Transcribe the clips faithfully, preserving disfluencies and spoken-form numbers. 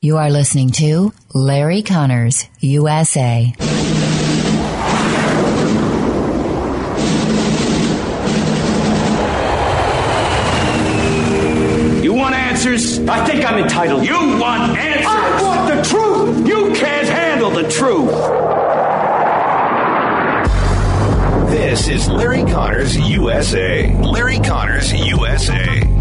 You are listening to Larry Connors, U S A. You want answers? I think I'm entitled. You want answers? I want the truth! You can't handle the truth! This is Larry Connors, U S A. Larry Connors, U S A.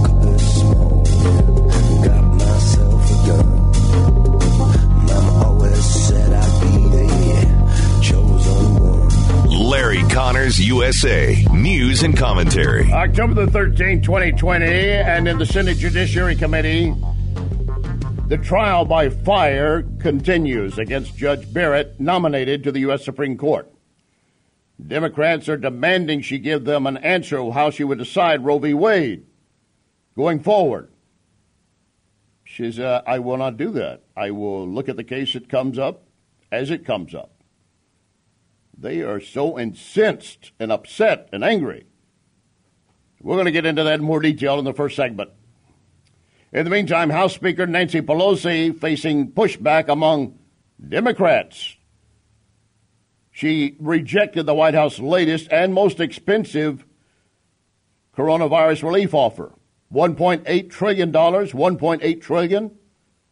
Larry Connors, U S A. News and commentary. October the thirteenth, twenty twenty, and in the Senate Judiciary Committee, the trial by fire continues against Judge Barrett, nominated to the U S Supreme Court. Democrats are demanding she give them an answer of how she would decide Roe v. Wade going forward. She says, uh, I will not do that. I will look at the case that comes up as it comes up. They are so incensed and upset and angry. We're going to get into that in more detail in the first segment. In the meantime, House Speaker Nancy Pelosi facing pushback among Democrats. She rejected the White House's latest and most expensive coronavirus relief offer. one point eight trillion dollars, one point eight trillion dollars.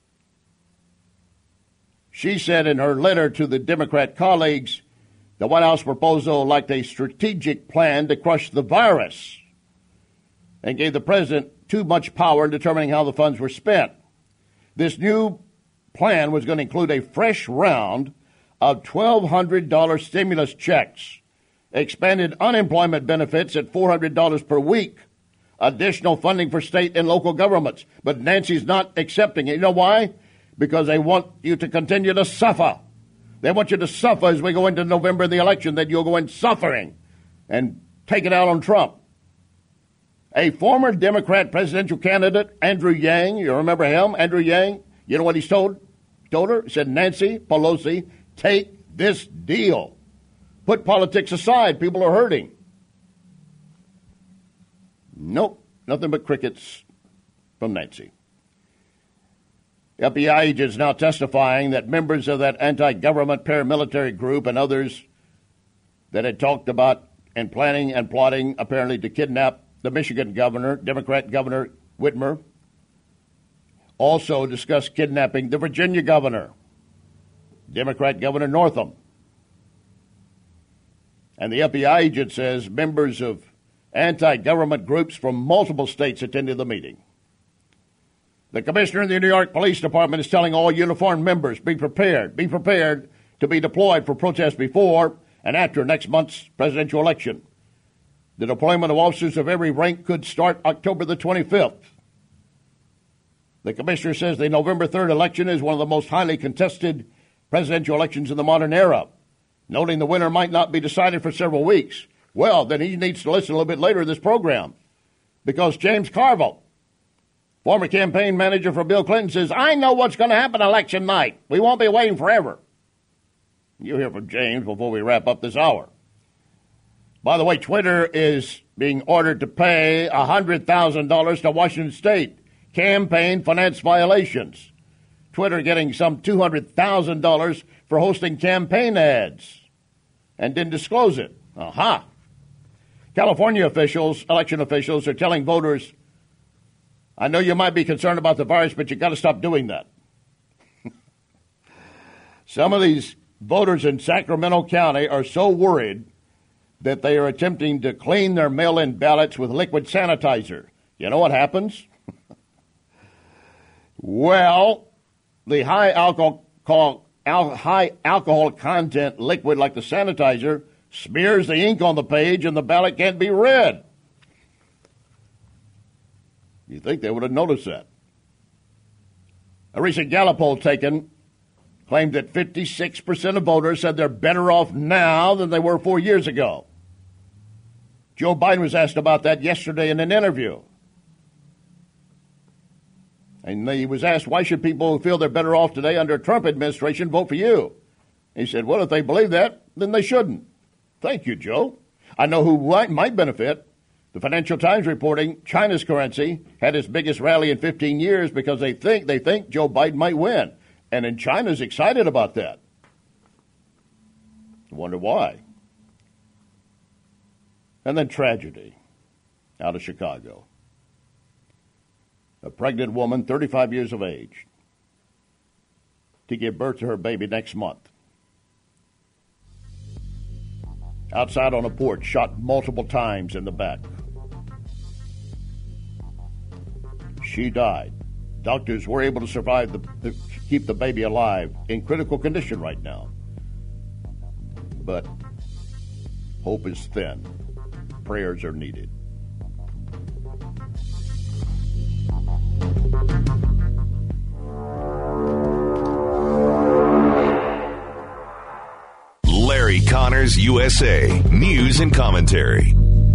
She said in her letter to the Democrat colleagues, the White House proposal lacked a strategic plan to crush the virus and gave the president too much power in determining how the funds were spent. This new plan was going to include a fresh round of twelve hundred dollars stimulus checks, expanded unemployment benefits at four hundred dollars per week, additional funding for state and local governments. But Nancy's not accepting it. You know why? Because they want you to continue to suffer. They want you to suffer as we go into November, the election, that you'll go in suffering and take it out on Trump. A former Democrat presidential candidate, Andrew Yang, you remember him, Andrew Yang? You know what he's told, told her? He said, Nancy Pelosi, take this deal. Put politics aside. People are hurting. Nope, nothing but crickets from Nancy. F B I agents now testifying that members of that anti-government paramilitary group and others that had talked about and planning and plotting apparently to kidnap the Michigan governor, Democrat Governor Whitmer, also discussed kidnapping the Virginia governor, Democrat Governor Northam. And the F B I agent says members of anti-government groups from multiple states attended the meeting. The commissioner of the New York Police Department is telling all uniformed members, be prepared, be prepared to be deployed for protests before and after next month's presidential election. The deployment of officers of every rank could start October the twenty-fifth. The commissioner says the November third election is one of the most highly contested presidential elections in the modern era, noting the winner might not be decided for several weeks. Well, then he needs to listen a little bit later in this program, because James Carville, former campaign manager for Bill Clinton, says, I know what's going to happen election night. We won't be waiting forever. You'll hear from James before we wrap up this hour. By the way, Twitter is being ordered to pay one hundred thousand dollars to Washington State campaign finance violations. Twitter getting some two hundred thousand dollars for hosting campaign ads and didn't disclose it. Aha. California officials, election officials, are telling voters, I know you might be concerned about the virus, but you got to stop doing that. Some of these voters in Sacramento County are so worried that they are attempting to clean their mail-in ballots with liquid sanitizer. You know what happens? Well, the high alcohol, al- high alcohol content liquid like the sanitizer smears the ink on the page and the ballot can't be read. You think they would have noticed that. A recent Gallup poll taken claimed that fifty-six percent of voters said they're better off now than they were four years ago. Joe Biden was asked about that yesterday in an interview. And he was asked, why should people who feel they're better off today under a Trump administration vote for you? He said, well, if they believe that, then they shouldn't. Thank you, Joe. I know who might benefit. The Financial Times reporting China's currency had its biggest rally in fifteen years because they think they think Joe Biden might win. And then China's excited about that. I wonder why. And then tragedy out of Chicago. A pregnant woman, thirty-five years of age, to give birth to her baby next month. Outside on a porch, shot multiple times in the back. She died. Doctors were able to survive, the, the, keep the baby alive, in critical condition right now. But hope is thin. Prayers are needed. Larry Connors, U S A. News and commentary.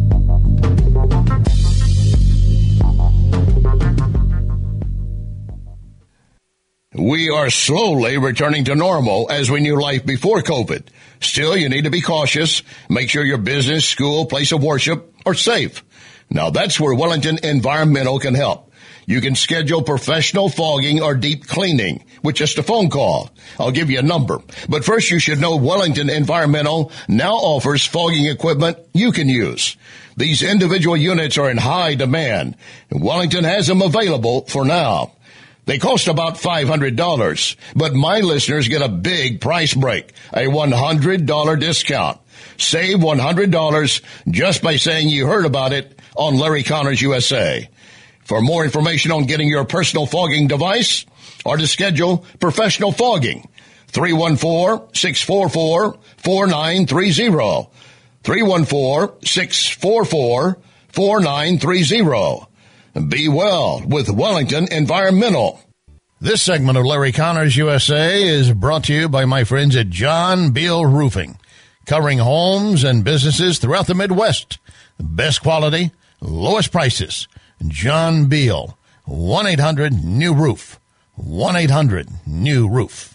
We are slowly returning to normal as we knew life before COVID. Still, you need to be cautious. Make sure your business, school, place of worship are safe. Now, that's where Wellington Environmental can help. You can schedule professional fogging or deep cleaning with just a phone call. I'll give you a number. But first, you should know Wellington Environmental now offers fogging equipment you can use. These individual units are in high demand, and Wellington has them available for now. They cost about five hundred dollars, but my listeners get a big price break, a one hundred dollars discount. Save one hundred dollars just by saying you heard about it on Larry Connors U S A. For more information on getting your personal fogging device or to schedule professional fogging, three one four, six four four, four nine three zero. three one four, six four four, four nine three zero. Be well with Wellington Environmental. This segment of Larry Connors U S A is brought to you by my friends at John Beal Roofing, covering homes and businesses throughout the Midwest. Best quality, lowest prices. John Beal, one eight hundred new roof. one eight hundred new roof.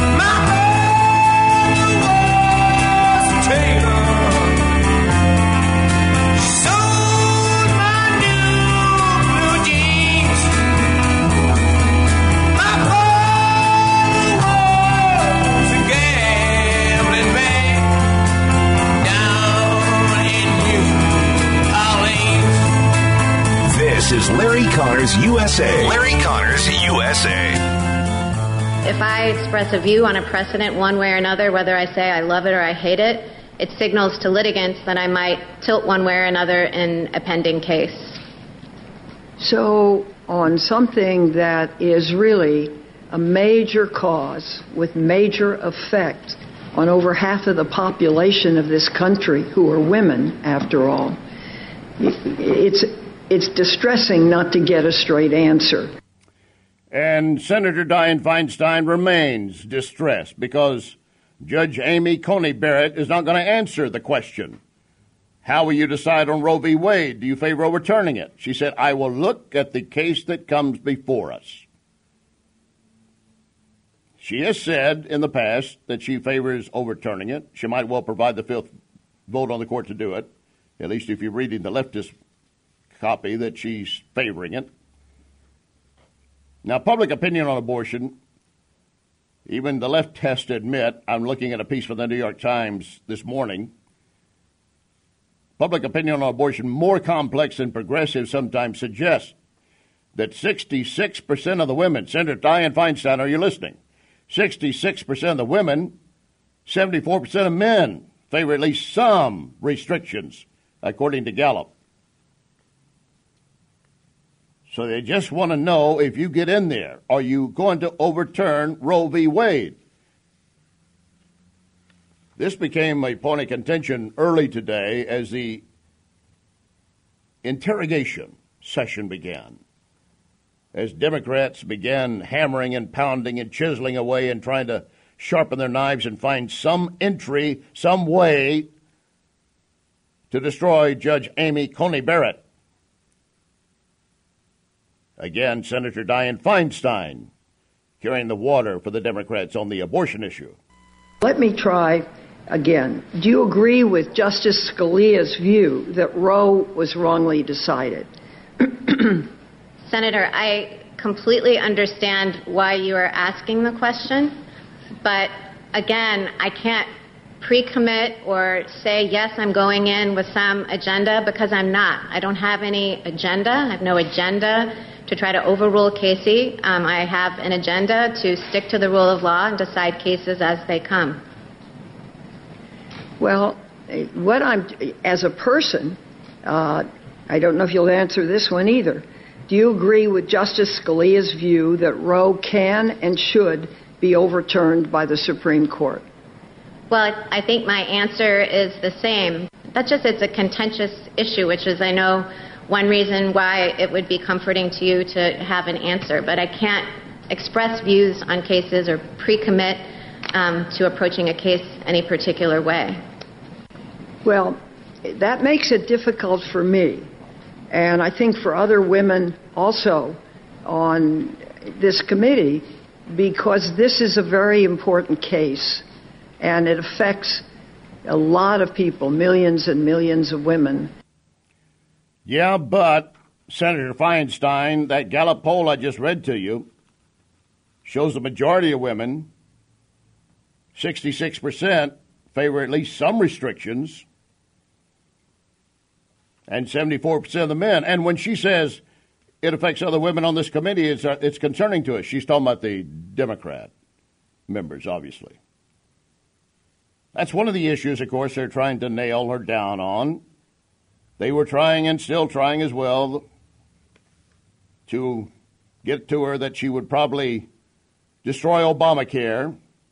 This is Larry Connors U S A. Larry Connors U S A. If I express a view on a precedent one way or another, whether I say I love it or I hate it, it signals to litigants that I might tilt one way or another in a pending case. So on something that is really a major cause with major effect on over half of the population of this country, who are women, after all, it's It's distressing not to get a straight answer. And Senator Dianne Feinstein remains distressed because Judge Amy Coney Barrett is not going to answer the question. How will you decide on Roe v. Wade? Do you favor overturning it? She said, I will look at the case that comes before us. She has said in the past that she favors overturning it. She might well provide the fifth vote on the court to do it, at least if you're reading the leftist copy that she's favoring it. Now, public opinion on abortion, even the left has to admit, I'm looking at a piece from the New York Times this morning, public opinion on abortion, more complex and progressive, sometimes suggests that sixty-six percent of the women, Senator Dianne Feinstein, are you listening? sixty-six percent of the women, seventy-four percent of men favor at least some restrictions, according to Gallup. So they just want to know, if you get in there, are you going to overturn Roe v. Wade? This became a point of contention early today as the interrogation session began, as Democrats began hammering and pounding and chiseling away and trying to sharpen their knives and find some entry, some way to destroy Judge Amy Coney Barrett. Again, Senator Dianne Feinstein carrying the water for the Democrats on the abortion issue. Let me try again, do you agree with Justice Scalia's view that Roe was wrongly decided? Senator, I completely understand why you are asking the question, but again, I can't pre-commit or say, yes, I'm going in with some agenda, because I'm not. I don't have any agenda. I have no agenda to try to overrule Casey. Um, I have an agenda to stick to the rule of law and decide cases as they come. Well, what I'm, as a person, uh, I don't know if you'll answer this one either. Do you agree with Justice Scalia's view that Roe can and should be overturned by the Supreme Court? Well, I think my answer is the same. That's just, it's a contentious issue, which is, I know, one reason why it would be comforting to you to have an answer. But I can't express views on cases or pre-commit um, to approaching a case any particular way. Well, that makes it difficult for me, and I think for other women also on this committee, because this is a very important case. And it affects a lot of people, millions and millions of women. Yeah, but, Senator Feinstein, that Gallup poll I just read to you shows the majority of women, sixty-six percent, favor at least some restrictions, and seventy-four percent of the men. And when she says it affects other women on this committee, it's, uh, it's concerning to us. She's talking about the Democrat members, obviously. That's one of the issues, of course, they're trying to nail her down on. They were trying and still trying as well to get to her that she would probably destroy Obamacare.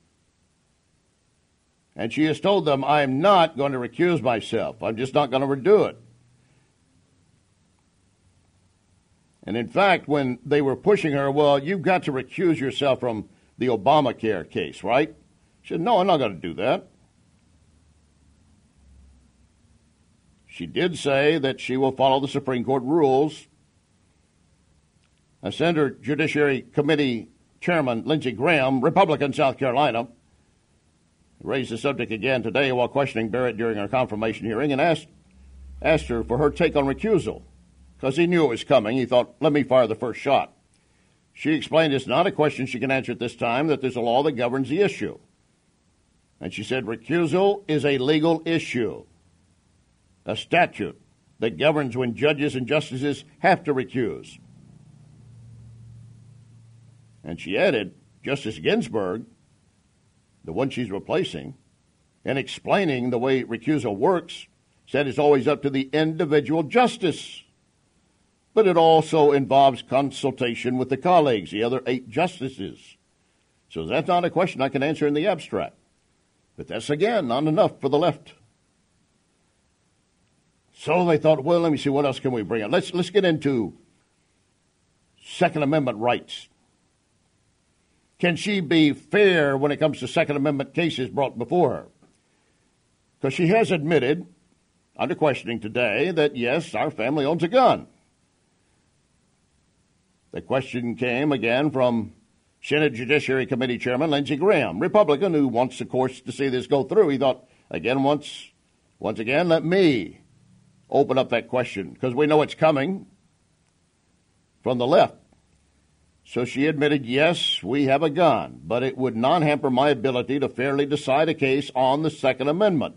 And she has told them, I'm not going to recuse myself. I'm just not going to redo it. And in fact, when they were pushing her, well, you've got to recuse yourself from the Obamacare case, right? She said, no, I'm not going to do that. She did say that she will follow the Supreme Court rules. A Senator Judiciary Committee Chairman Lindsey Graham, Republican, South Carolina, raised the subject again today while questioning Barrett during our confirmation hearing and asked, asked her for her take on recusal. Because he knew it was coming, he thought, let me fire the first shot. She explained it's not a question she can answer at this time, that there's a law that governs the issue. And she said recusal is a legal issue, a statute that governs when judges and justices have to recuse. And she added, Justice Ginsburg, the one she's replacing, in explaining the way recusal works, said it's always up to the individual justice. But it also involves consultation with the colleagues, the other eight justices. So that's not a question I can answer in the abstract. But that's, again, not enough for the left. So they thought, well, let me see, what else can we bring up? Let's, let's get into Second Amendment rights. Can she be fair when it comes to Second Amendment cases brought before her? Because she has admitted, under questioning today, that, yes, our family owns a gun. The question came again from Senate Judiciary Committee Chairman Lindsey Graham, Republican, who wants, of course, to see this go through. He thought, again, once, once again, let me open up that question, because we know it's coming from the left. So she admitted, yes, we have a gun, but it would not hamper my ability to fairly decide a case on the Second Amendment.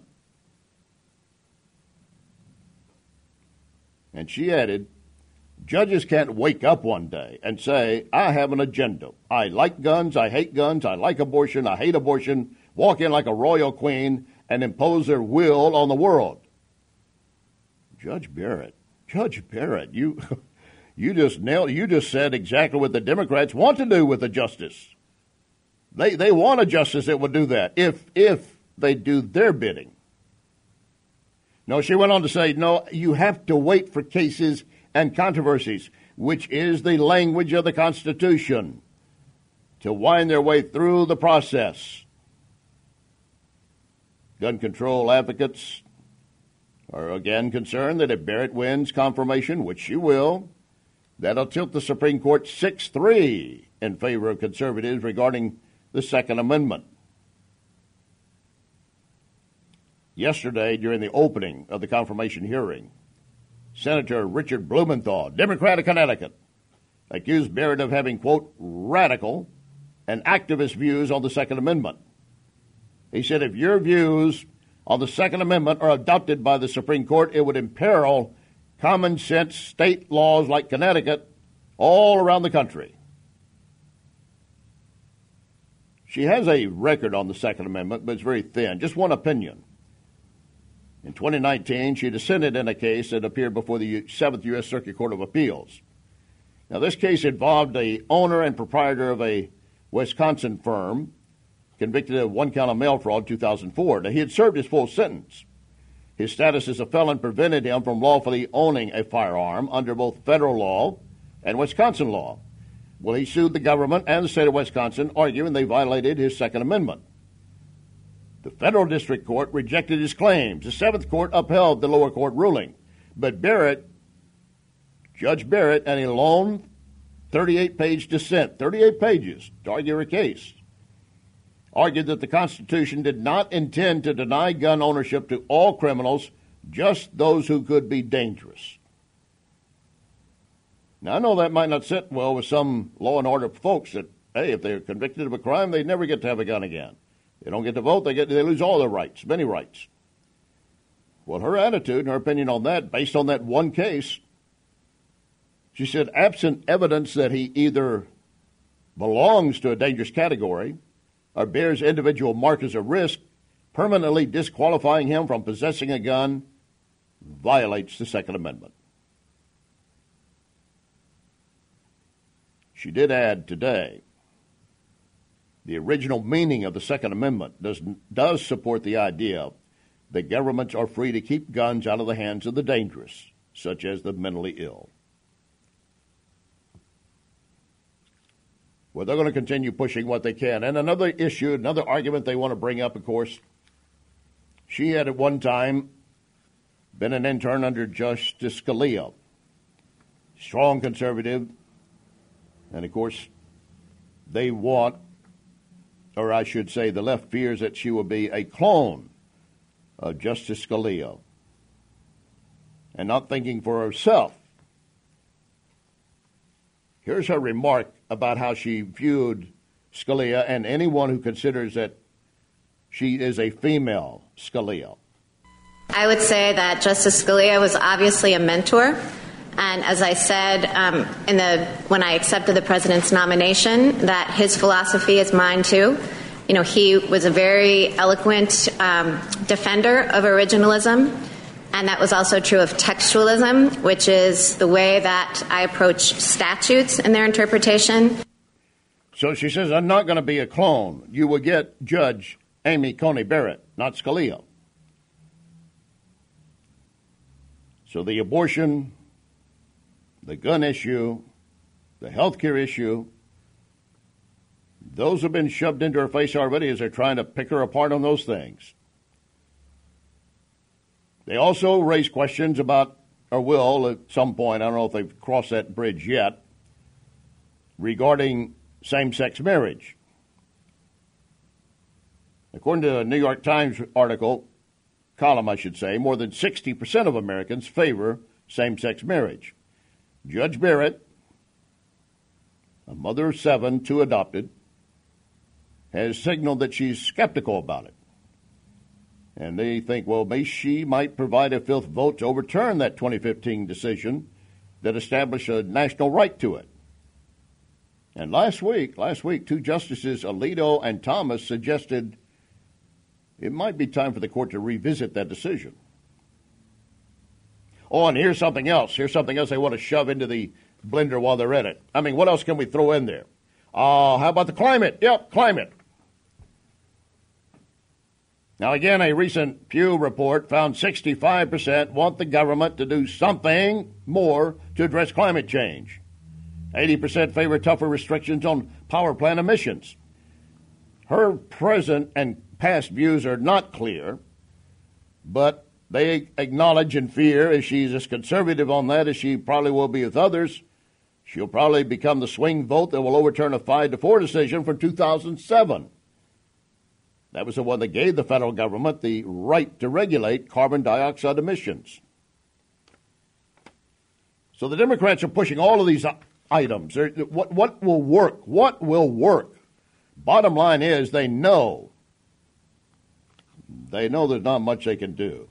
And she added, judges can't wake up one day and say, I have an agenda. I like guns, I hate guns, I like abortion, I hate abortion, walk in like a royal queen and impose their will on the world. Judge Barrett, Judge Barrett, you you just nailed, you just said exactly what the Democrats want to do with the justice. They they want a justice that would do that if if they do their bidding. No, she went on to say, no, you have to wait for cases and controversies, which is the language of the Constitution, to wind their way through the process. Gun control advocates are again concerned that if Barrett wins confirmation, which she will, that'll tilt the Supreme Court six three in favor of conservatives regarding the Second Amendment. Yesterday, during the opening of the confirmation hearing, Senator Richard Blumenthal, Democrat of Connecticut, accused Barrett of having, quote, radical and activist views on the Second Amendment. He said, if your views on the Second Amendment are adopted by the Supreme Court, it would imperil common sense state laws like Connecticut all around the country. She has a record on the Second Amendment, but it's very thin, just one opinion. In twenty nineteen, she dissented in a case that appeared before the Seventh U S Circuit Court of Appeals. Now, this case involved the owner and proprietor of a Wisconsin firm convicted of one count of mail fraud in two thousand four. Now, he had served his full sentence. His status as a felon prevented him from lawfully owning a firearm under both federal law and Wisconsin law. Well, he sued the government and the state of Wisconsin, arguing they violated his Second Amendment. The federal district court rejected his claims. The Seventh Court upheld the lower court ruling. But Barrett, Judge Barrett, in a lone thirty-eight page dissent, thirty-eight pages to argue her case, argued that the Constitution did not intend to deny gun ownership to all criminals, just those who could be dangerous. Now, I know that might not sit well with some law and order folks that, hey, if they're convicted of a crime, they never get to have a gun again. They don't get to vote, they get they lose all their rights, many rights. Well, her attitude and her opinion on that, based on that one case, she said, absent evidence that he either belongs to a dangerous category or bears individual markers of risk, permanently disqualifying him from possessing a gun violates the Second Amendment. She did add today, the original meaning of the Second Amendment does, does support the idea that governments are free to keep guns out of the hands of the dangerous, such as the mentally ill. Well, they're going to continue pushing what they can. And another issue, another argument they want to bring up, of course, she had at one time been an intern under Justice Scalia, strong conservative, and of course, they want, or I should say the left fears that she will be a clone of Justice Scalia and not thinking for herself. Here's her remark about how she viewed Scalia and anyone who considers that she is a female Scalia. I would say that Justice Scalia was obviously a mentor. And as I said um, in the when I accepted the president's nomination, that his philosophy is mine too. You know, he was a very eloquent um, defender of originalism, and that was also true of textualism, which is the way that I approach statutes and their interpretation. So she says, I'm not going to be a clone. You will get Judge Amy Coney Barrett, not Scalia. So the abortion, the gun issue, the health care issue, those have been shoved into her face already as they're trying to pick her apart on those things. They also raise questions about, or will at some point, I don't know if they've crossed that bridge yet, regarding same-sex marriage. According to a New York Times article, column I should say, more than sixty percent of Americans favor same-sex marriage. Judge Barrett, a mother of seven, two adopted, has signaled that she's skeptical about it. And they think, well, maybe she might provide a fifth vote to overturn that twenty fifteen decision that established a national right to it. And last week, last week, two justices, Alito and Thomas, suggested it might be time for the court to revisit that decision. Oh, and here's something else. Here's something else they want to shove into the blender while they're at it. I mean, what else can we throw in there? Uh, how about the climate? Yep, climate. Now, again, a recent Pew report found sixty-five percent want the government to do something more to address climate change. eighty percent favor tougher restrictions on power plant emissions. Her present and past views are not clear, but they acknowledge and fear, as she's as conservative on that as she probably will be with others, she'll probably become the swing vote that will overturn a five to four decision from two thousand seven. That was the one that gave the federal government the right to regulate carbon dioxide emissions. So the Democrats are pushing all of these items. What, what will work? What will work? Bottom line is they know. They know there's not much they can do.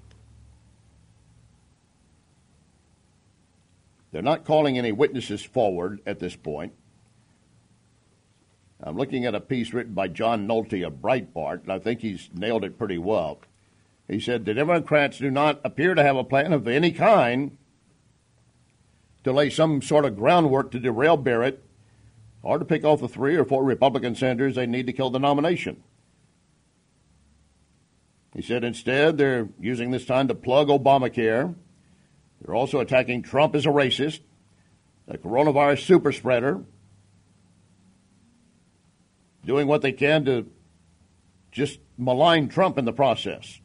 They're not calling any witnesses forward at this point. I'm looking at a piece written by John Nolte of Breitbart, and I think he's nailed it pretty well. He said, the Democrats do not appear to have a plan of any kind to lay some sort of groundwork to derail Barrett or to pick off the three or four Republican senators they need to kill the nomination. He said instead they're using this time to plug Obamacare. They're also attacking Trump as a racist, a coronavirus super spreader, doing what they can to just malign Trump in the process.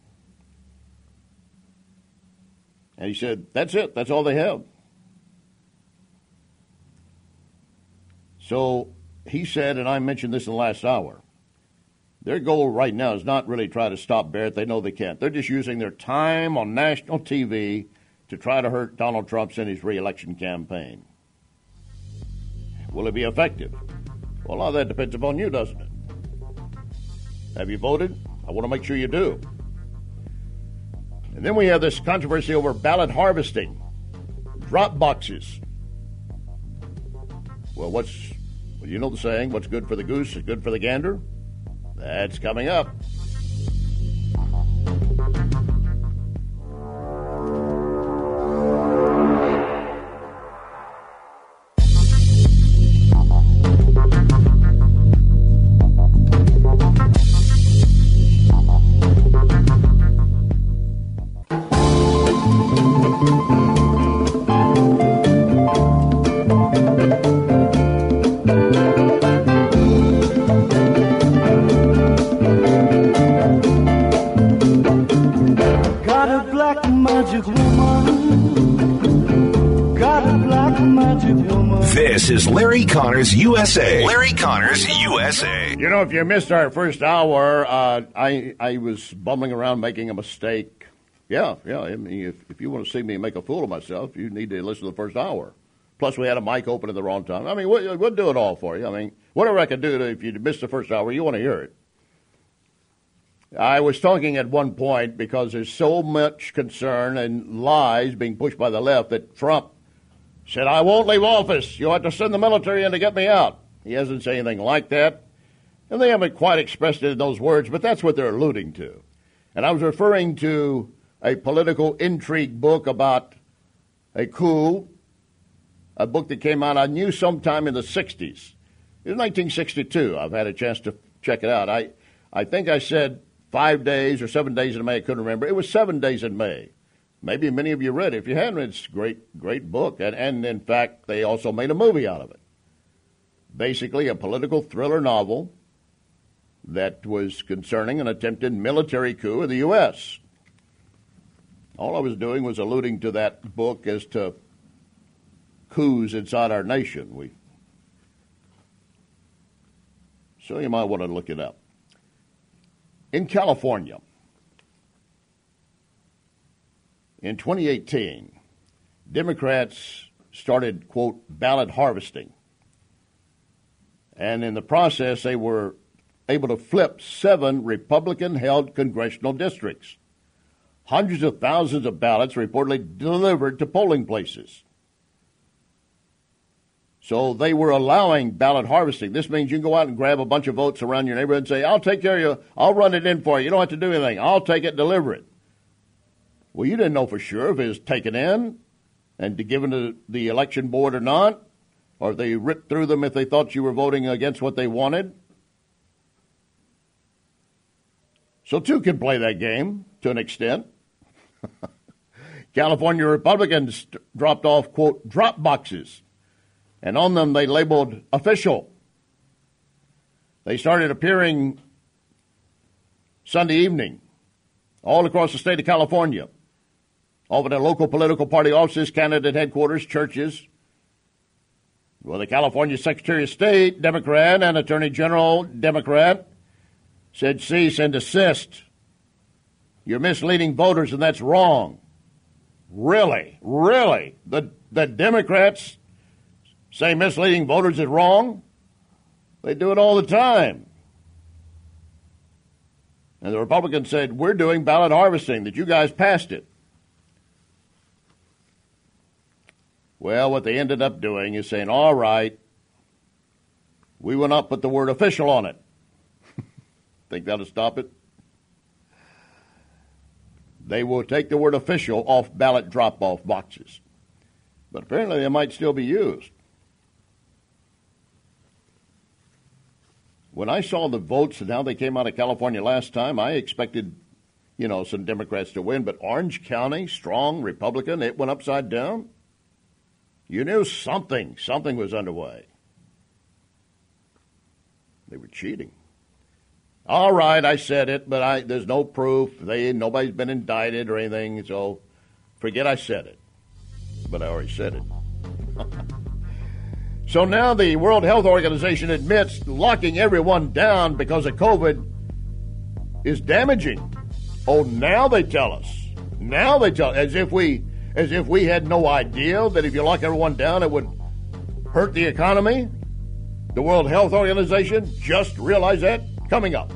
And he said, that's it. That's all they have. So he said, and I mentioned this in the last hour, their goal right now is not really try to stop Barrett. They know they can't. They're just using their time on national T V to try to hurt Donald Trump in his re-election campaign. Will it be effective? Well, a lot of that depends upon you, doesn't it? Have you voted? I want to make sure you do. And then we have this controversy over ballot harvesting, drop boxes. Well, what's, well, you know the saying, what's good for the goose is good for the gander? That's coming up. This is Larry Connors U S A. Larry Connors U S A. You know, if you missed our first hour, uh, I I was bumbling around making a mistake. Yeah, yeah. I mean, if, if you want to see me make a fool of myself, you need to listen to the first hour. Plus, we had a mic open at the wrong time. I mean, we'll, we'll do it all for you. I mean, whatever I can do to, if you missed the first hour, you want to hear it. I was talking at one point because there's so much concern and lies being pushed by the left that Trump said, I won't leave office. You'll have to send the military in to get me out. He hasn't said anything like that. And they haven't quite expressed it in those words, but that's what they're alluding to. And I was referring to a political intrigue book about a coup, a book that came out, I knew sometime in the sixties. It was nineteen sixty-two. I've had a chance to check it out. I, I think I said five days or seven days in May. I couldn't remember. It was seven days in May. Maybe many of you read it. If you haven't, it's a great, great book. And, and, in fact, they also made a movie out of it. Basically, a political thriller novel that was concerning an attempted military coup in the U S All I was doing was alluding to that book as to coups inside our nation. We, so you might want to look it up. In California, in twenty eighteen, Democrats started, quote, ballot harvesting. And in the process, they were able to flip seven Republican-held congressional districts. Hundreds of thousands of ballots reportedly delivered to polling places. So they were allowing ballot harvesting. This means you can go out and grab a bunch of votes around your neighborhood and say, I'll take care of you. I'll run it in for you. You don't have to do anything. I'll take it and deliver it. Well, you didn't know for sure if it was taken in and given to the election board or not, or if they ripped through them if they thought you were voting against what they wanted. So two can play that game to an extent. California Republicans dropped off, quote, drop boxes, and on them they labeled official. They started appearing Sunday evening all across the state of California, over the local political party offices, candidate headquarters, churches. Well, the California Secretary of State, Democrat, and Attorney General, Democrat, said cease and desist. You're misleading voters, and that's wrong. Really? Really? The, the Democrats say misleading voters is wrong? They do it all the time. And the Republicans said, we're doing ballot harvesting, that you guys passed it. Well, what they ended up doing is saying, all right, we will not put the word official on it. Think that'll stop it? They will take the word official off ballot drop-off boxes. But apparently they might still be used. When I saw the votes and how they came out of California last time, I expected, you know, some Democrats to win. But Orange County, strong Republican, it went upside down. You knew something, something was underway. They were cheating. All right, I said it, but I, there's no proof. They, nobody's been indicted or anything, so forget I said it. But I already said it. So now the World Health Organization admits locking everyone down because of COVID is damaging. Oh, now they tell us. Now they tell us, as if we, as if we had no idea that if you lock everyone down, it would hurt the economy. The World Health Organization just realized that. Coming up.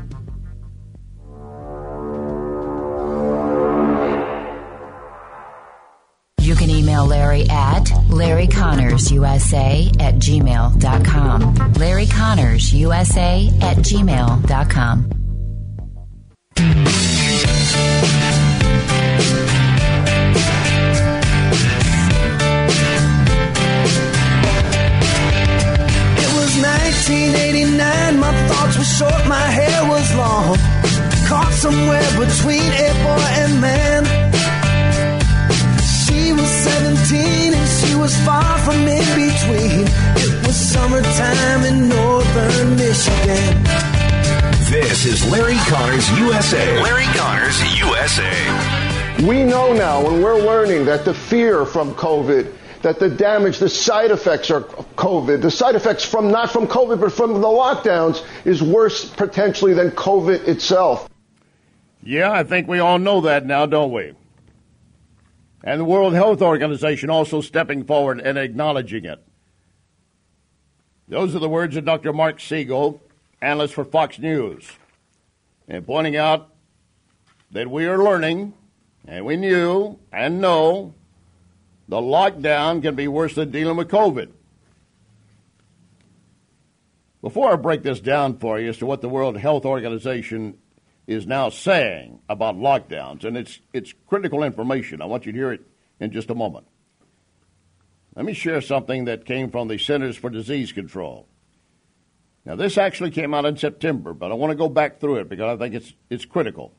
You can email Larry at Larry Connors U S A at gmail dot com. Larry Connors U S A at gmail dot com. It was nineteen eighty-nine, my thoughts were short, my hair was long, caught somewhere between a boy and man. She was seventeen and she was far from in between. It was summertime in northern Michigan. This is Larry Connors U S A. Larry Connors U S A. We know now, and we're learning, that the fear from COVID, that the damage, the side effects are COVID, the side effects from not from COVID but from the lockdowns is worse potentially than COVID itself. Yeah, I think we all know that now, don't we? And the World Health Organization also stepping forward and acknowledging it. Those are the words of Doctor Mark Siegel, analyst for Fox News, and pointing out that we are learning, and we knew and know, the lockdown can be worse than dealing with COVID. Before I break this down for you as to what the World Health Organization is now saying about lockdowns, and it's it's critical information. I want you to hear it in just a moment. Let me share something that came from the Centers for Disease Control. Now, this actually came out in September, but I want to go back through it because I think it's it's critical.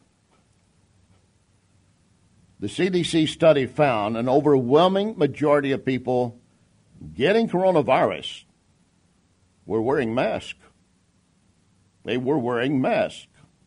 The C D C study found an overwhelming majority of people getting coronavirus were wearing masks. They were wearing masks.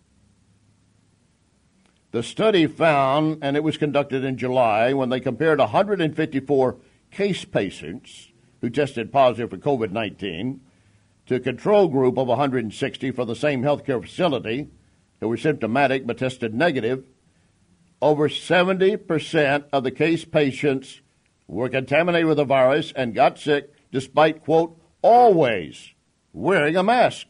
The study found, and it was conducted in July, when they compared one hundred fifty-four case patients who tested positive for COVID nineteen to a control group of one hundred sixty for the same healthcare facility who were symptomatic but tested negative. Over seventy percent of the case patients were contaminated with the virus and got sick despite, quote, always wearing a mask.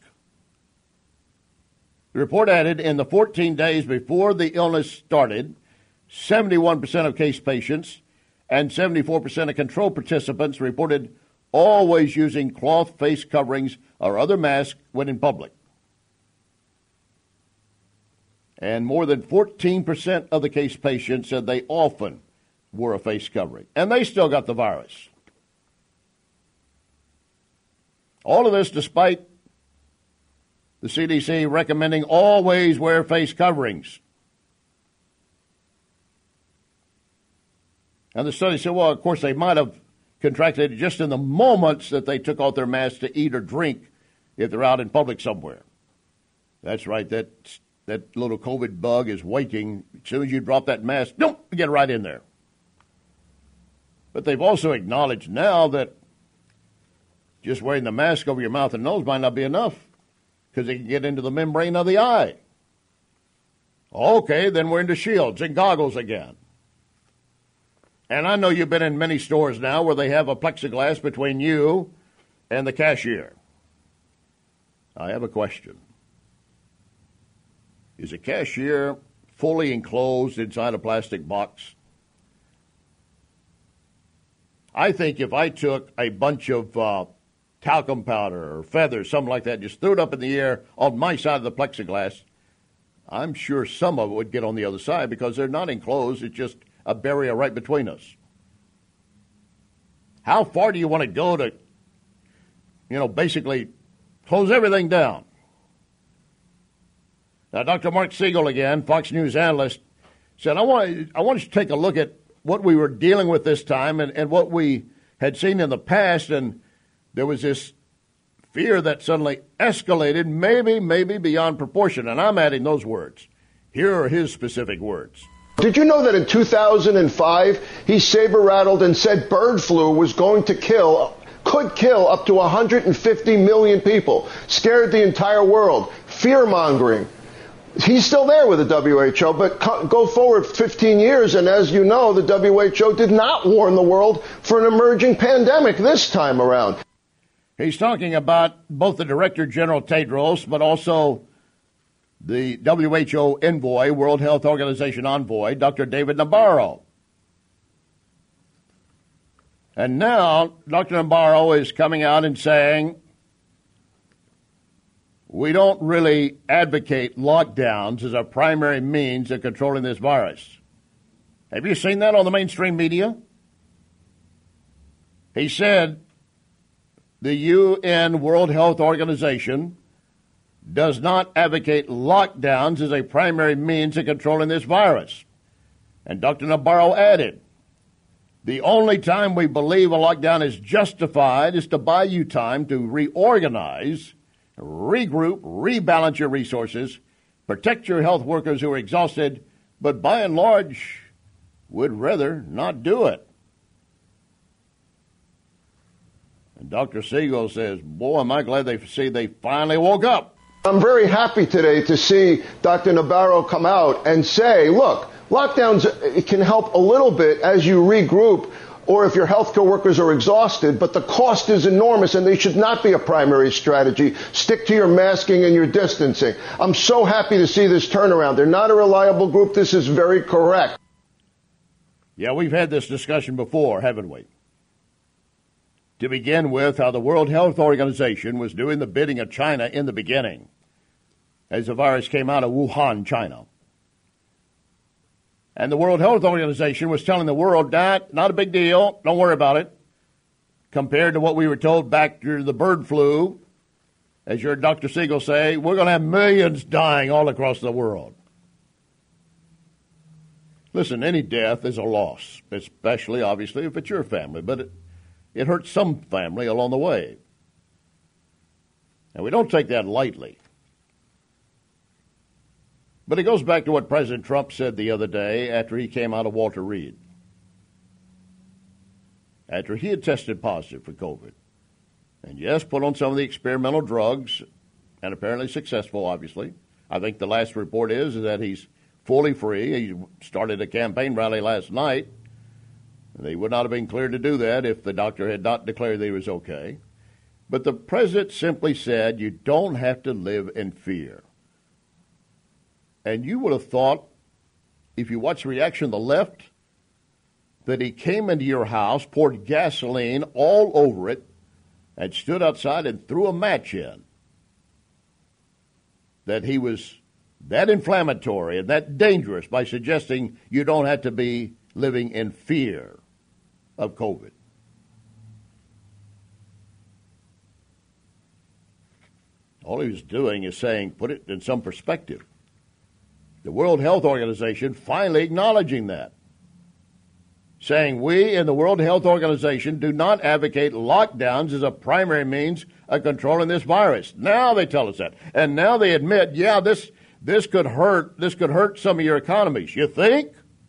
The report added in the fourteen days before the illness started, seventy-one percent of case patients and seventy-four percent of control participants reported always using cloth face coverings or other masks when in public. And more than fourteen percent of the case patients said they often wore a face covering. And they still got the virus. All of this despite the C D C recommending always wear face coverings. And the study said, well, of course, they might have contracted it just in the moments that they took off their masks to eat or drink if they're out in public somewhere. That's right. That, that little COVID bug is waiting. As soon as you drop that mask, nope, get right in there. But they've also acknowledged now that just wearing the mask over your mouth and nose might not be enough. because they can get into the membrane of the eye. Okay, then we're into shields and goggles again. And I know you've been in many stores now where they have a plexiglass between you and the cashier. I have a question. Is a cashier fully enclosed inside a plastic box? I think if I took a bunch of uh, talcum powder or feathers, something like that, just threw it up in the air on my side of the plexiglass, I'm sure some of it would get on the other side because they're not enclosed. It's just a barrier right between us. How far do you want to go to, you know, basically close everything down? Now, Doctor Mark Siegel again, Fox News analyst, said, I want, I want you to take a look at what we were dealing with this time and, and what we had seen in the past, and there was this fear that suddenly escalated, maybe, maybe beyond proportion, and I'm adding those words. Here are his specific words. Did you know that in two thousand five, he saber-rattled and said bird flu was going to kill, could kill up to one hundred fifty million people, scared the entire world, fear-mongering. He's still there with the W H O, but go forward fifteen years, and as you know, the W H O did not warn the world for an emerging pandemic this time around. He's talking about both the Director General Tedros, but also the W H O envoy, World Health Organization envoy, Doctor David Nabarro. And now Doctor Nabarro is coming out and saying, we don't really advocate lockdowns as a primary means of controlling this virus. Have you seen that on the mainstream media? He said the U N World Health Organization does not advocate lockdowns as a primary means of controlling this virus. And Doctor Nabarro added, the only time we believe a lockdown is justified is to buy you time to reorganize, regroup, rebalance your resources, protect your health workers who are exhausted, but by and large would rather not do it. And Doctor Siegel says, boy, am I glad they see they finally woke up. I'm very happy today to see Doctor Nabarro come out and say, look, lockdowns can help a little bit as you regroup or if your healthcare workers are exhausted, but the cost is enormous and they should not be a primary strategy. Stick to your masking and your distancing. I'm so happy to see this turnaround. They're not a reliable group. This is very correct. Yeah, we've had this discussion before, haven't we? To begin with, how the World Health Organization was doing the bidding of China in the beginning, as the virus came out of Wuhan, China. And the World Health Organization was telling the world that, not a big deal, don't worry about it, compared to what we were told back during the bird flu. As your Doctor Siegel say, we're going to have millions dying all across the world. Listen, any death is a loss, especially, obviously, if it's your family, but it, it hurts some family along the way. And we don't take that lightly. But it goes back to what President Trump said the other day after he came out of Walter Reed. After he had tested positive for COVID. And yes, put on some of the experimental drugs, and apparently successful, obviously. I think the last report is, is that he's fully free. He started a campaign rally last night. They would not have been cleared to do that if the doctor had not declared that he was okay. But the president simply said, you don't have to live in fear. And you would have thought, if you watch the reaction of the left, that he came into your house, poured gasoline all over it, and stood outside and threw a match in. That he was that inflammatory and that dangerous by suggesting you don't have to be living in fear of COVID. All he was doing is saying, put it in some perspective. The World Health Organization finally acknowledging that, saying we in the World Health Organization do not advocate lockdowns as a primary means of controlling this virus. Now they tell us that. And now they admit, yeah, this this could hurt this could hurt some of your economies. You think?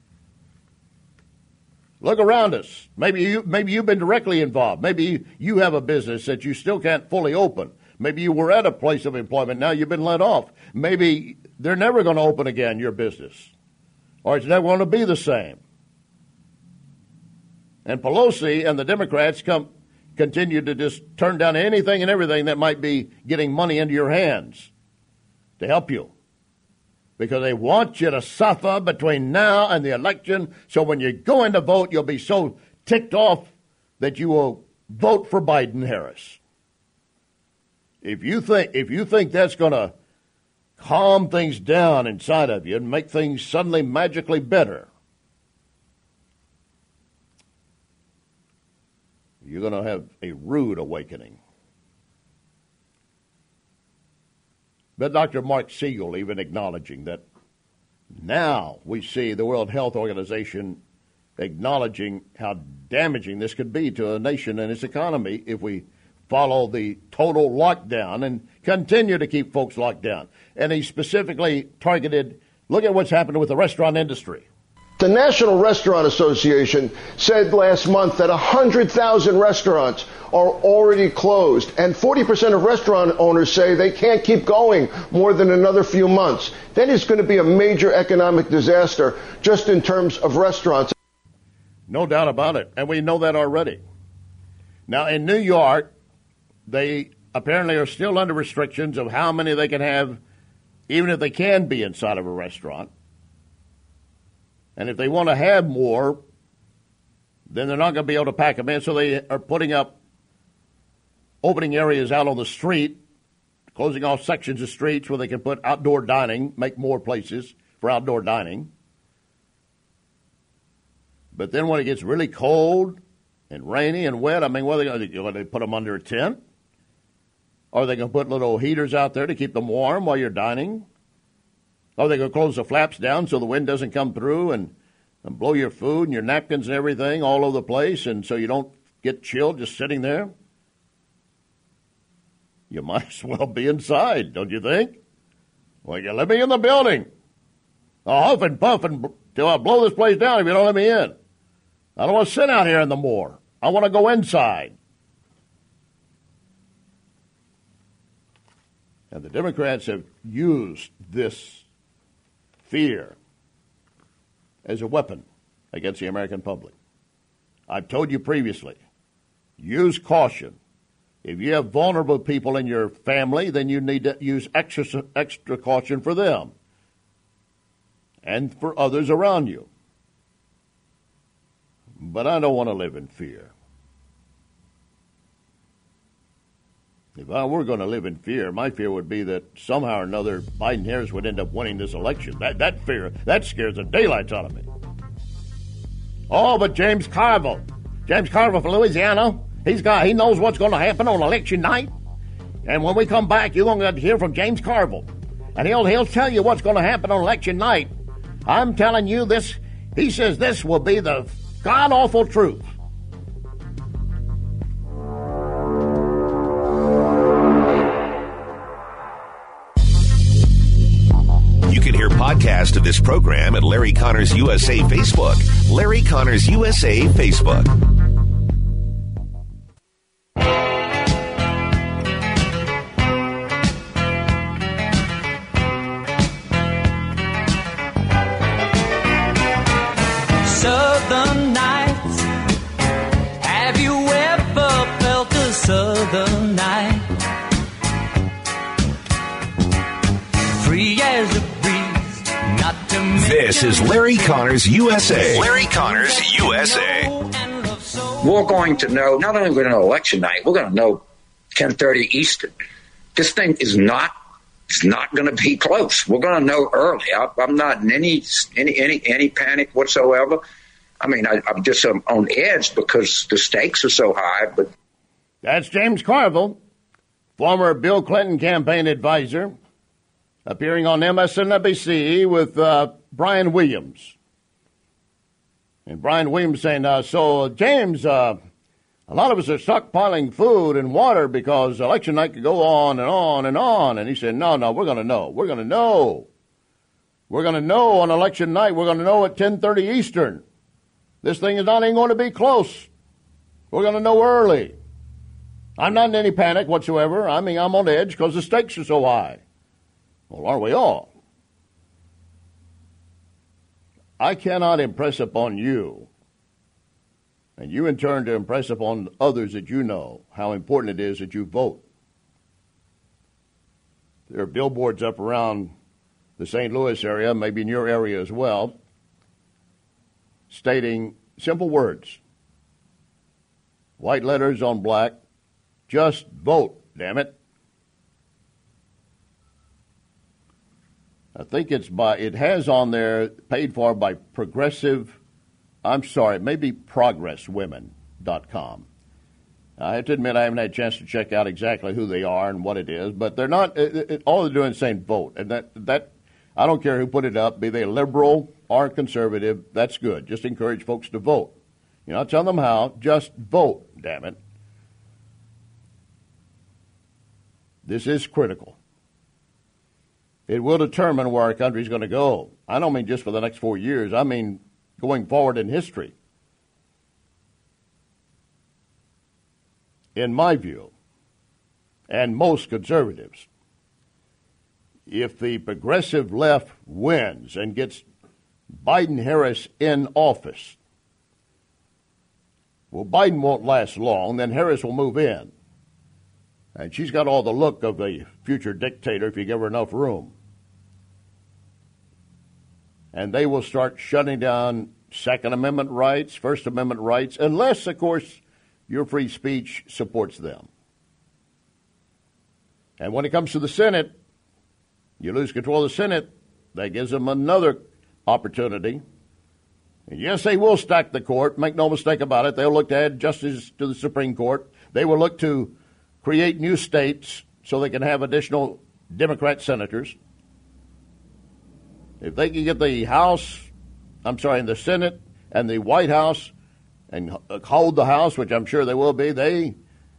Look around us. Maybe you maybe you've been directly involved. Maybe you, you have a business that you still can't fully open. Maybe you were at a place of employment. Now you've been let off. Maybe they're never going to open again your business, or it's never going to be the same. And Pelosi and the Democrats come continue to just turn down anything and everything that might be getting money into your hands to help you, because they want you to suffer between now and the election, so when you go in to vote, you'll be so ticked off that you will vote for Biden-Harris. If you think if you think that's going to calm things down inside of you and make things suddenly magically better, you're going to have a rude awakening. But Doctor Mark Siegel even acknowledging that now we see the World Health Organization acknowledging how damaging this could be to a nation and its economy if we follow the total lockdown and continue to keep folks locked down. And he specifically targeted, look at what's happened with the restaurant industry. The National Restaurant Association said last month that one hundred thousand restaurants are already closed, and forty percent of restaurant owners say they can't keep going more than another few months. That is going to be a major economic disaster just in terms of restaurants. No doubt about it, and we know that already. Now, in New York, they apparently are still under restrictions of how many they can have, even if they can be inside of a restaurant. And if they want to have more, then they're not going to be able to pack them in. So they are putting up opening areas out on the street, closing off sections of streets where they can put outdoor dining, make more places for outdoor dining. But then when it gets really cold and rainy and wet, I mean, what are they going to do? Are they put them under a tent? Or are they going to put little heaters out there to keep them warm while you're dining? Or are they going to close the flaps down so the wind doesn't come through and, and blow your food and your napkins and everything all over the place, and so you don't get chilled just sitting there? You might as well be inside, don't you think? Well, you let me in the building. I'll huff and puff until I blow this place down if you don't let me in. I don't want to sit out here in the moor. I want to go inside. And the Democrats have used this fear as a weapon against the American public. I've told you previously, use caution. If you have vulnerable people in your family, then you need to use extra, extra caution for them and for others around you. But I don't want to live in fear. If I were going to live in fear, my fear would be that somehow or another Biden-Harris would end up winning this election. That that fear, that scares the daylights out of me. Oh, but James Carville, James Carville from Louisiana, he's got he knows what's going to happen on election night. And when we come back, you're going to hear from James Carville, and he'll he'll tell you what's going to happen on election night. I'm telling you this. He says this will be the god-awful truth. You can hear podcast of this program at Larry Connors U S A Facebook. Larry Connors U S A Facebook. Southern nights. Have you ever felt a southern night? Free as a breeze, not to mention. This is Larry Connors U S A. Larry Connors U S A. We're going to know, not only are we going to know election night, we're going to know ten thirty Eastern. This thing is not, it's not going to be close. We're going to know early. I, I'm not in any, any, any, any panic whatsoever. I mean, I, I'm just um, on edge because the stakes are so high. But that's James Carville, former Bill Clinton campaign advisor, appearing on M S N B C with uh, Brian Williams. And Brian Williams saying, uh, so, James, uh, a lot of us are stockpiling food and water because election night could go on and on and on. And he said, no, no, we're going to know. We're going to know. We're going to know on election night. We're going to know at ten thirty Eastern. This thing is not even going to be close. We're going to know early. I'm not in any panic whatsoever. I mean, I'm on edge because the stakes are so high. Well, aren't we all? I cannot impress upon you, and you in turn to impress upon others that you know, how important it is that you vote. There are billboards up around the Saint Louis area, maybe in your area as well, stating simple words, white letters on black, just vote, damn it. I think it's by, it has on there, paid for by Progressive, I'm sorry, maybe progress women dot com. I have to admit I haven't had a chance to check out exactly who they are and what it is, but they're not, it, it, all they're doing is saying vote. And that, that, I don't care who put it up, be they liberal or conservative, that's good. Just encourage folks to vote. You're not telling them how, just vote, damn it. This is critical. It will determine where our country is going to go. I don't mean just for the next four years. I mean going forward in history. In my view, and most conservatives, if the progressive left wins and gets Biden-Harris in office, well, Biden won't last long, then Harris will move in. And she's got all the look of a future dictator if you give her enough room. And they will start shutting down Second Amendment rights, First Amendment rights, unless, of course, your free speech supports them. And when it comes to the Senate, you lose control of the Senate, that gives them another opportunity. And yes, they will stack the court. Make no mistake about it. They'll look to add justices to the Supreme Court. They will look to create new states so they can have additional Democrat senators. If they can get the House, I'm sorry, in the Senate and the White House and hold the House, which I'm sure they will be, they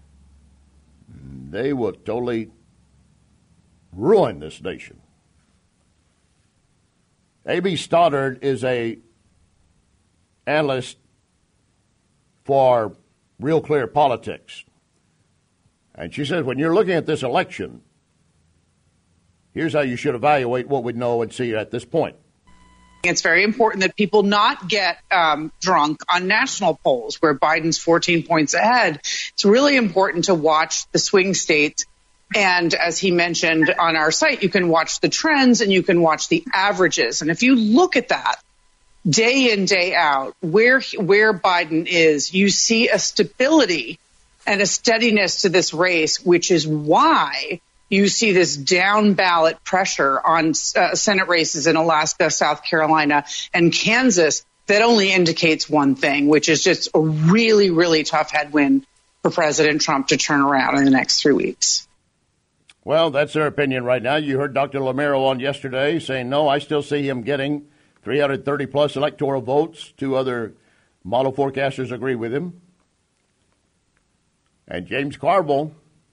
they will totally ruin this nation. A B Stoddard is a analyst for Real Clear Politics. And she says, when you're looking at this election, here's how you should evaluate what we know and see at this point. It's very important that people not get um, drunk on national polls where Biden's fourteen points ahead. It's really important to watch the swing states. And as he mentioned on our site, you can watch the trends and you can watch the averages. And if you look at that day in, day out, where where Biden is, you see a stability and a steadiness to this race, which is why you see this down ballot pressure on uh, Senate races in Alaska, South Carolina, and Kansas that only indicates one thing, which is just a really, really tough headwind for President Trump to turn around in the next three weeks. Well, that's their opinion right now. You heard Doctor Lamero on yesterday saying, no, I still see him getting three hundred thirty plus electoral votes. Two other model forecasters agree with him. And James Carville,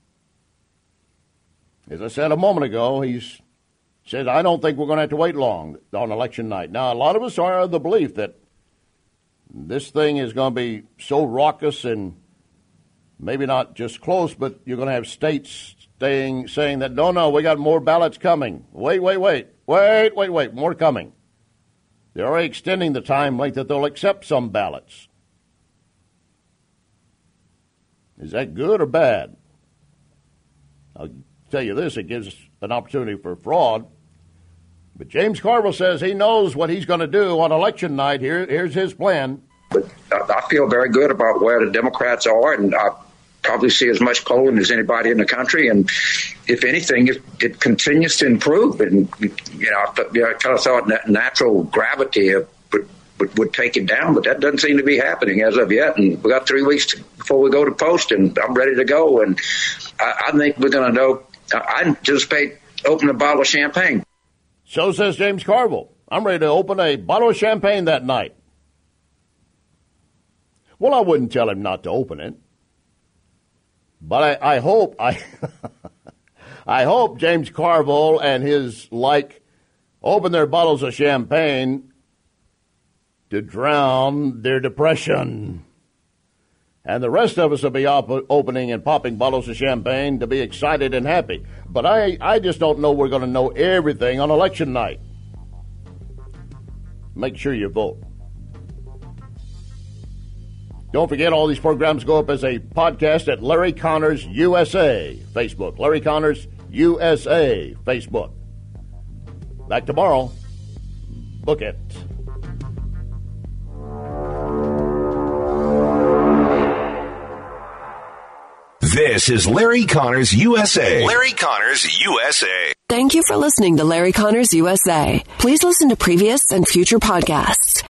as I said a moment ago, he's said, I don't think we're going to have to wait long on election night. Now, a lot of us are of the belief that this thing is going to be so raucous and maybe not just close, but you're going to have states staying, saying that, no, no, we got more ballots coming. Wait, wait, wait, wait, wait, wait, more coming. They're already extending the time length that they'll accept some ballots. Is that good or bad? I'll tell you this, it gives an opportunity for fraud. But James Carville says he knows what he's going to do on election night. Here, here's his plan. But I feel very good about where the Democrats are, and I probably see as much polling as anybody in the country. And if anything, it, it continues to improve. And, you know, I, you know, I kind of thought that natural gravity would, would, would take it down, but that doesn't seem to be happening as of yet. And we got three weeks to, before we go to post, and I'm ready to go. And I, I think we're going to know. I anticipate opening a bottle of champagne. So says James Carville. I'm ready to open a bottle of champagne that night. Well, I wouldn't tell him not to open it. But I, I hope I I hope James Carville and his like open their bottles of champagne to drown their depression. And the rest of us will be op- opening and popping bottles of champagne to be excited and happy. But I, I just don't know we're going to know everything on election night. Make sure you vote. Don't forget, all these programs go up as a podcast at Larry Connors U S A Facebook. Larry Connors U S A Facebook. Back tomorrow. Book it. This is Larry Connors U S A. Larry Connors U S A. Thank you for listening to Larry Connors U S A. Please listen to previous and future podcasts